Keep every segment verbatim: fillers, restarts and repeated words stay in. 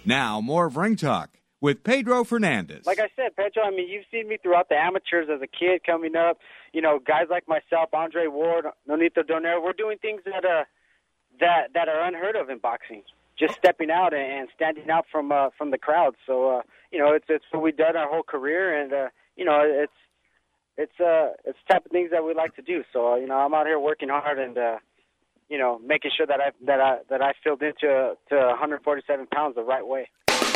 Now, more of Ring Talk with Pedro Fernandez. Like I said, Pedro, I mean, you've seen me throughout the amateurs as a kid coming up. You know, guys like myself, Andre Ward, Nonito Donaire, we're doing things that uh, that that are unheard of in boxing. Just stepping out and standing out from uh, from the crowd. So, uh, you know, it's it's what we've done our whole career, and uh, you know, it's it's uh it's the type of things that we like to do. So, uh, you know, I'm out here working hard and uh, you know, making sure that I that I that I filled into to one forty-seven pounds the right way.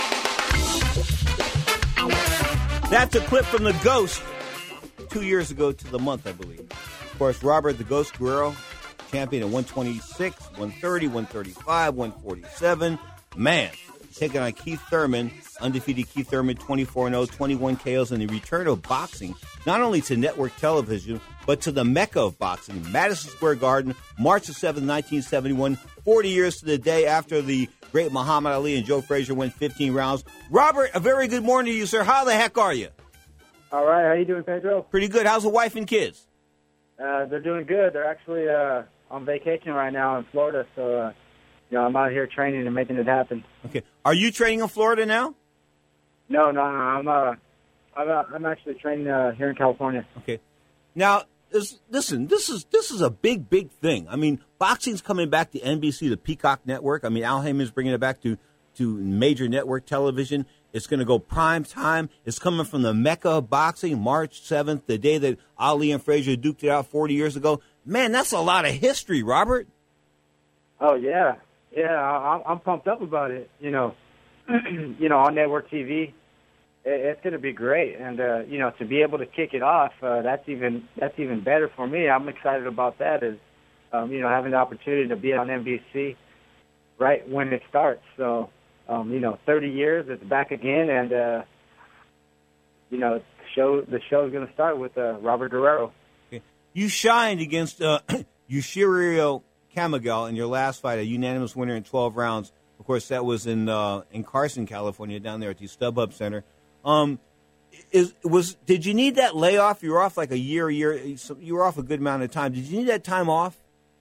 That's a clip from The Ghost two years ago to the month, I believe. Of course, Robert the Ghost Guerrero, champion at one twenty-six, one thirty, one thirty-five, one forty-seven. Man, taking on Keith Thurman, undefeated Keith Thurman, twenty-four and oh, twenty-one K Os, and the return of boxing, not only to network television, but to the mecca of boxing, Madison Square Garden, March the seventh, nineteen seventy-one, forty years to the day after the great Muhammad Ali and Joe Frazier went fifteen rounds. Robert, a very good morning to you, sir. How the heck are you? All right. How you doing, Pedro? Pretty good. How's the wife and kids? Uh, they're doing good. They're actually uh, on vacation right now in Florida, so uh, you know I'm out here training and making it happen. Okay. Are you training in Florida now? No, no, no. I'm uh, I'm, uh, I'm actually training uh, here in California. Okay. Now, this, listen, this is this is a big, big thing. I mean, boxing's coming back to N B C, the Peacock Network. I mean, Al Heyman's bringing it back to, to major network television. It's going to go prime time. It's coming from the mecca of boxing, March seventh, the day that Ali and Frazier duked it out forty years ago. Man, that's a lot of history, Robert. Oh, yeah. Yeah, I, I'm pumped up about it. You know, you know, on network T V, it, it's going to be great. And, uh, you know, to be able to kick it off, uh, that's even that's even better for me. I'm excited about that, is, um, you know, having the opportunity to be on N B C right when it starts. So, Um, you know, thirty years, it's back again, and, uh, you know, the show the show is going to start with uh, Robert Guerrero. Okay. You shined against uh, Yushirio Kamigal in your last fight, a unanimous winner in twelve rounds. Of course, that was in uh, in Carson, California, down there at the StubHub Center. Um, is was did you need that layoff? You were off like a year, a year. You were off a good amount of time. Did you need that time off?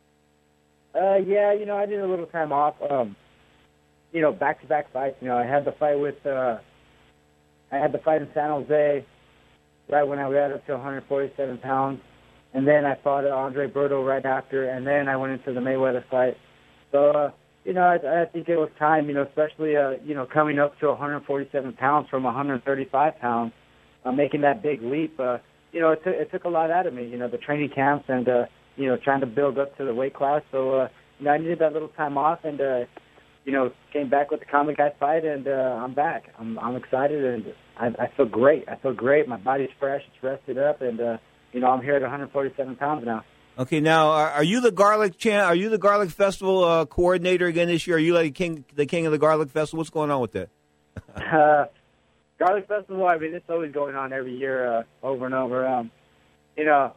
Uh, yeah, you know, I did a little time off. Um, You know, back-to-back fights. You know, I had the fight with, uh, I had the fight in San Jose right when I got up to one forty-seven pounds. And then I fought Andre Berto right after, and then I went into the Mayweather fight. So, uh, you know, I, I think it was time, you know, especially, uh, you know, coming up to one forty-seven pounds from one thirty-five pounds, uh, making that big leap. Uh, you know, it, t- it took a lot out of me, you know, the training camps and, uh, you know, trying to build up to the weight class. So, uh, you know, I needed that little time off, and, uh, you know, came back with the Common Guy fight, and uh, I'm back. I'm I'm excited, and I, I feel great. I feel great. My body's fresh. It's rested up, and, uh, you know, I'm here at one forty-seven pounds now. Okay, now, are, are you the Garlic Chan- Are you the Garlic Festival uh, coordinator again this year? Are you like king, the king of the Garlic Festival? What's going on with that? uh, Garlic Festival, I mean, it's always going on every year uh, over and over. Um, you know,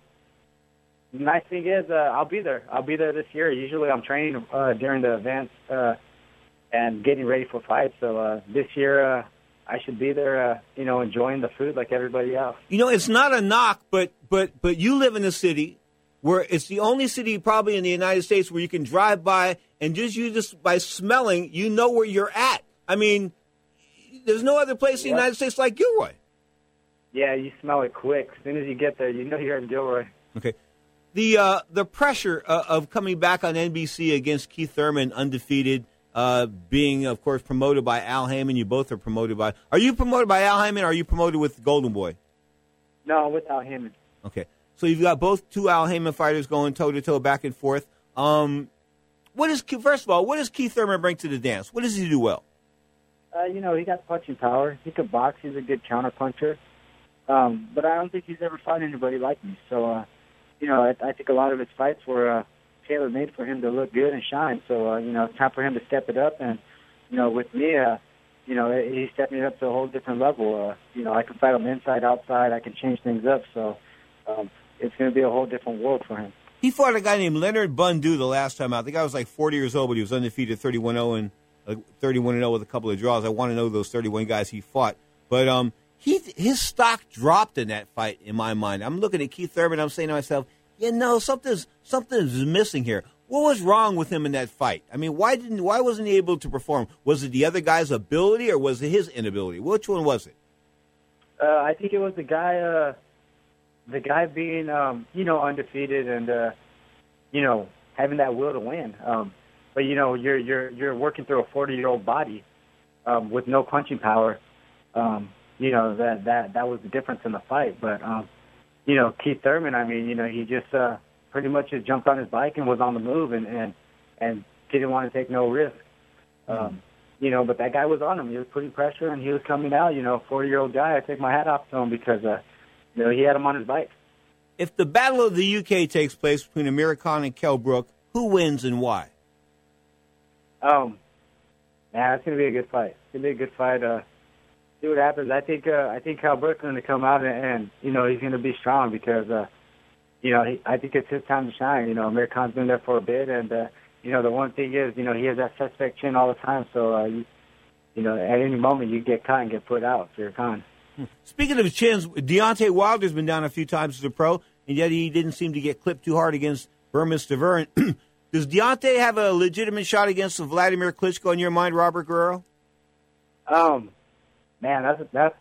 the nice thing is uh, I'll be there. I'll be there this year. Usually I'm training uh, during the events, uh and getting ready for fights. So uh, this year, uh, I should be there, uh, you know, enjoying the food like everybody else. You know, it's not a knock, but but but you live in a city where it's the only city probably in the United States where you can drive by and just you just by smelling, you know where you're at. I mean, there's no other place in the Yep. United States like Gilroy. Yeah, you smell it quick. As soon as you get there, you know you're in Gilroy. Okay. The uh, the pressure uh, of coming back on N B C against Keith Thurman, undefeated, Uh, being, of course, promoted by Al Heyman. You both are promoted by... Are you promoted by Al Heyman, or are you promoted with Golden Boy? No, with Al Heyman. Okay. So you've got both two Al Heyman fighters going toe-to-toe, back and forth. Um, what is First of all, what does Keith Thurman bring to the dance? What does he do well? Uh, you know, he got punching power. He could box. He's a good counter-puncher. Um, but I don't think he's ever fought anybody like me. So, uh, you know, I, I think a lot of his fights were... Uh, tailor-made for him to look good and shine. So, uh, you know, it's time for him to step it up. And, you know, with me, uh, you know, he's stepping it up to a whole different level. Uh, you know, I can fight him inside, outside. I can change things up. So um, it's going to be a whole different world for him. He fought a guy named Leonard Bundu the last time out. The guy was like forty years old, but he was undefeated, thirty-one and oh and uh, thirty-one and oh with a couple of draws. I want to know those thirty-one guys he fought. But um, he his stock dropped in that fight, in my mind. I'm looking at Keith Thurman. I'm saying to myself, you know, something's something's missing here. What was wrong with him in that fight? I mean, why didn't why wasn't he able to perform? Was it the other guy's ability or was it his inability? Which one was it? Uh, I think it was the guy, uh, the guy being, um, you know, undefeated and, uh, you know, having that will to win. Um, but you know, you're you're you're working through a forty-year-old body um, with no punching power. Um, you know that that that was the difference in the fight. But um, you know, Keith Thurman, I mean, you know, he just uh, pretty much just jumped on his bike and was on the move and and, and didn't want to take no risk. Um, you know, but that guy was on him. He was putting pressure and he was coming out. You know, forty-year-old guy. I take my hat off to him because uh, you know, he had him on his bike. If the Battle of the U K takes place between Amir Khan and Kell Brook, who wins and why? Um, man, it's gonna be a good fight. It's gonna be a good fight. Uh, see what happens. I think uh, I think Kell Brook's gonna come out and, and you know he's gonna be strong because uh, you know he, I think it's his time to shine. You know, Amir Khan's been there for a bit, and uh, you know the one thing is you know he has that suspect chin all the time. So uh, you, you know at any moment you get caught and get put out if you're Khan. Speaking of chins, Deontay Wilder's been down a few times as a pro, and yet he didn't seem to get clipped too hard against Berman Stavern. Does Deontay have a legitimate shot against Vladimir Klitschko in your mind, Robert Guerrero? Um, man, that's that's.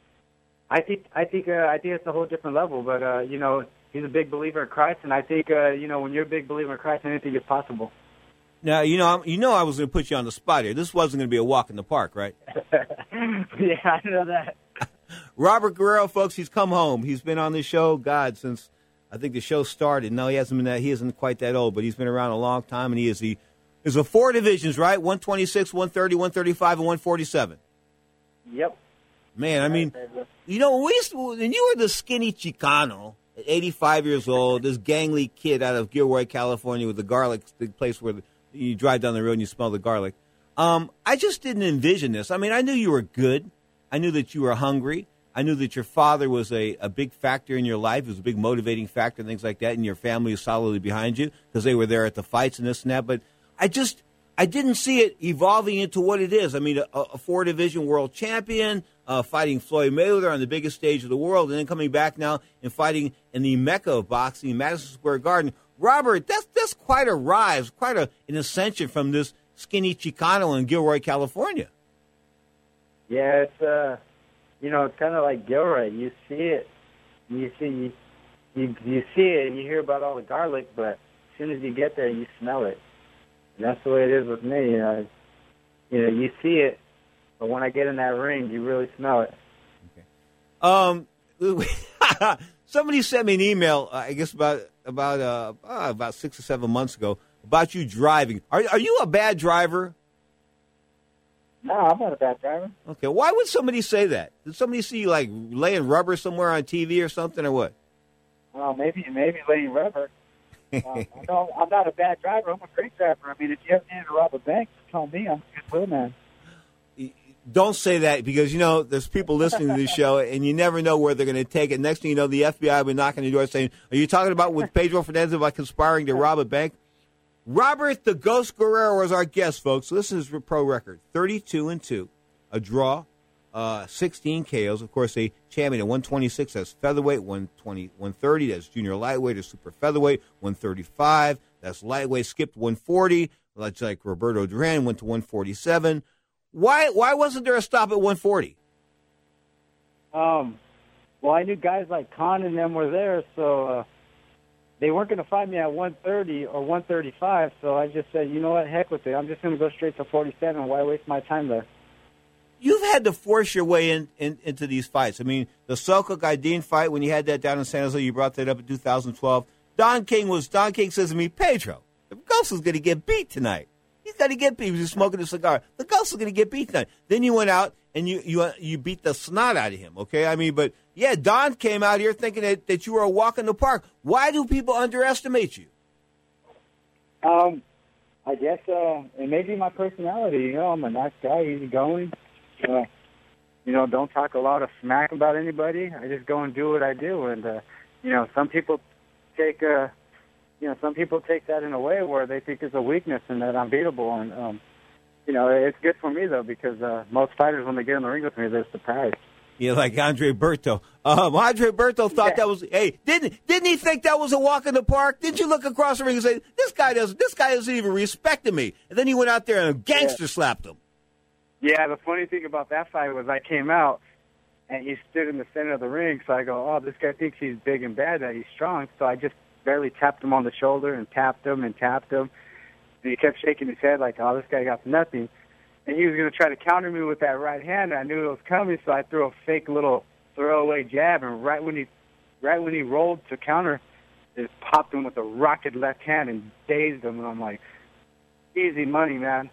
I think I think uh, I think it's a whole different level. But uh, you know, he's a big believer in Christ, and I think uh, you know when you're a big believer in Christ, anything is possible. Now you know you know I was going to put you on the spot here. This wasn't going to be a walk in the park, right? Yeah, I know that. Robert Guerrero, folks, he's come home. He's been on this show, God, since I think the show started. No, he hasn't been that. He isn't quite that old, but he's been around a long time, and he is the. There's a four divisions, right? one twenty-six, one thirty, one thirty-five, and one forty-seven. Yep. Man, I mean, you know, we used to, when you were the skinny Chicano at eighty-five years old, this gangly kid out of Gilroy, California, with the garlic, the place where the, you drive down the road and you smell the garlic. Um, I just didn't envision this. I mean, I knew you were good. I knew that you were hungry. I knew that your father was a, a big factor in your life. It was a big motivating factor and things like that, and your family was solidly behind you because they were there at the fights and this and that. But I just I didn't see it evolving into what it is. I mean, a, a four-division world champion, uh, fighting Floyd Mayweather on the biggest stage of the world, and then coming back now and fighting in the mecca of boxing, Madison Square Garden. Robert, that's that's quite a rise, quite a, an ascension from this skinny Chicano in Gilroy, California. Yeah, it's uh. You know, it's kind of like Gilroy. You see it, you see, you, you you see it, and you hear about all the garlic, but as soon as you get there, you smell it. And that's the way it is with me. You know, you know, you see it, but when I get in that ring, you really smell it. Okay. Um, somebody sent me an email. Uh, I guess about about uh, uh about six or seven months ago about you driving. Are are you a bad driver? No, I'm not a bad driver. Okay, why would somebody say that? Did somebody see you, like, laying rubber somewhere on T V or something, or what? Well, maybe maybe laying rubber. uh, I know I'm not a bad driver. I'm a great driver. I mean, if you ever needed to rob a bank, tell me. I'm a good man. Don't say that because, you know, there's people listening to this show, and you never know where they're going to take it. Next thing you know, the F B I will be knocking on your door saying, are you talking about with Pedro Fernandez about conspiring to rob a bank? Robert the Ghost Guerrero is our guest, folks. So this is his pro record, thirty-two and two, a draw, uh, sixteen K Os. Of course, a champion at one twenty-six. That's featherweight. one twenty, one thirty. That's junior lightweight or super featherweight. one thirty-five. That's lightweight. Skipped one forty. That's like Roberto Duran went to one forty-seven. Why? Why wasn't there a stop at one forty? Um. Well, I knew guys like Khan and them were there, so. Uh... They weren't going to fight me at one thirty or one thirty-five, so I just said, you know what, heck with it. I'm just going to go straight to forty-seven. Why waste my time there? You've had to force your way in, in into these fights. I mean, the Selçuk Aydin fight, when you had that down in San Jose, you brought that up in two thousand twelve. Don King was Don King says to me, Pedro, the Ghost is going to get beat tonight. He's got to get beat. He was just smoking a cigar. The Ghost is going to get beat tonight. Then you went out and you you you beat the snot out of him, okay? I mean, but, yeah, Don came out here thinking that, that you were a walk in the park. Why do people underestimate you? Um, I guess uh, it may be my personality. You know, I'm a nice guy, easygoing. Uh, you know, don't talk a lot of smack about anybody. I just go and do what I do. And, uh, you know, some people take uh, you know, some people take that in a way where they think it's a weakness and that I'm beatable. And, um, you know, it's good for me, though, because uh, most fighters, when they get in the ring with me, they're surprised. Yeah, like Andre Berto. Um, Andre Berto thought Yeah. that was. Hey, didn't didn't he think that was a walk in the park? Didn't you look across the ring and say, "This guy doesn't. This guy doesn't even respect me"? And then he went out there and gangster slapped him. Yeah, the funny thing about that fight was I came out and he stood in the center of the ring. So I go, oh, this guy thinks he's big and bad, that he's strong. So I just barely tapped him on the shoulder and tapped him and tapped him. And he kept shaking his head like, oh, this guy got nothing. And he was going to try to counter me with that right hand. And I knew it was coming, so I threw a fake little throwaway jab. And right when he, right when he rolled to counter, just popped him with a rocket left hand and dazed him. And I'm like, easy money, man.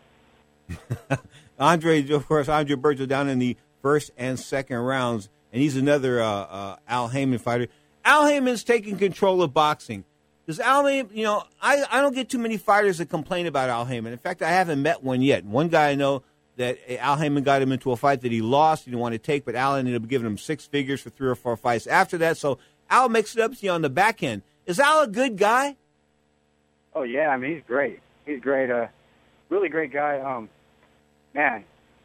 Andre, of course, Andre Berto down in the first and second rounds, and he's another uh, uh, Al Haymon fighter. Al Haymon's taking control of boxing. Does Al Haymon, you know, I, I don't get too many fighters that complain about Al Haymon. In fact, I haven't met one yet. One guy I know that Al Haymon got him into a fight that he lost, he didn't want to take, but Al ended up giving him six figures for three or four fights after that. So Al makes it up to you on the back end. Is Al a good guy? Oh, yeah, I mean, he's great. He's great. Uh, really great guy. Um, man.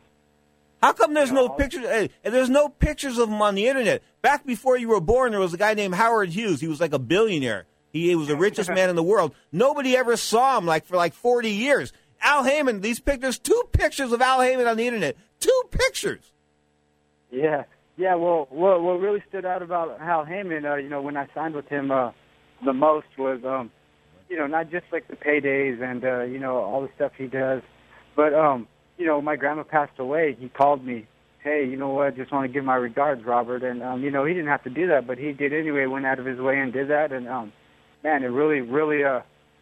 How come there's You know, no pictures? Hey, and there's no pictures of him on the internet. Back before you were born, there was a guy named Howard Hughes. He was like a billionaire. He, he was the richest man in the world. Nobody ever saw him like for like forty years. Al Haymon, these pictures, two pictures of Al Haymon on the internet, two pictures. Yeah, yeah. Well, what what really stood out about Al Haymon, uh, you know, when I signed with him, uh, the most was, um, you know, not just like the paydays and uh, you know all the stuff he does, but um, you know, my grandma passed away. He called me, hey, you know what? I just want to give my regards, Robert. And um, you know, he didn't have to do that, but he did anyway. Went out of his way and did that. And um, man, it really, really, uh,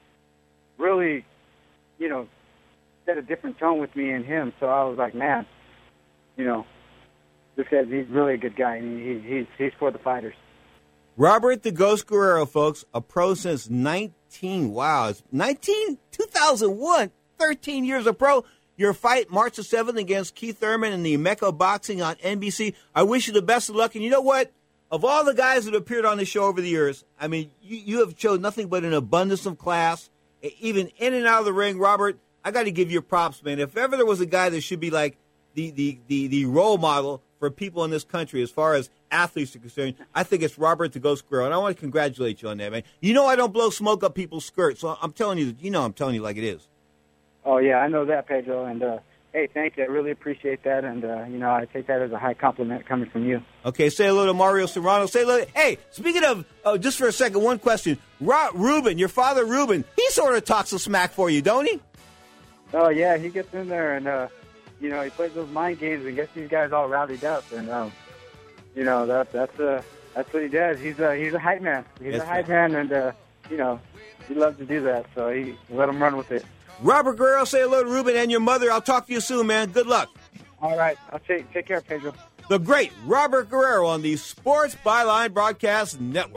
really, you know, set a different tone with me and him. So I was like, man, you know, this guy's he's really a good guy, and he, he's he's for the fighters. Robert the Ghost Guerrero, folks, a pro since nineteen. Wow, it's nineteen, two thousand one, thirteen years a pro. Your fight March the seventh against Keith Thurman in the Mecca Boxing on N B C. I wish you the best of luck. And you know what? Of all the guys that appeared on the show over the years, I mean, you, you have shown nothing but an abundance of class, even in and out of the ring. Robert, I got to give you props, man. If ever there was a guy that should be like the, the, the, the role model for people in this country as far as athletes are concerned, I think it's Robert the Ghost Guerrero. And I want to congratulate you on that, man. You know I don't blow smoke up people's skirts, so I'm telling you, you know I'm telling you like it is. Oh, yeah, I know that, Pedro. And, uh, hey, thank you. I really appreciate that. And, uh, you know, I take that as a high compliment coming from you. Okay, say hello to Mario Serrano. Say hello. Hey, speaking of, oh, just for a second, one question. Ro- Ruben, your father, Ruben, he sort of talks a smack for you, don't he? Oh, yeah, he gets in there and, uh, you know, he plays those mind games and gets these guys all rallied up. And, um, you know, that, that's, uh, that's what he does. He's a, he's a hype man. He's That's a hype right. man, and, uh, you know, he loves to do that. So he let him run with it. Robert Guerrero, say hello to Ruben and your mother. I'll talk to you soon, man. Good luck. All right. I'll take, take care, Pedro. The great Robert Guerrero on the Sports Byline Broadcast Network.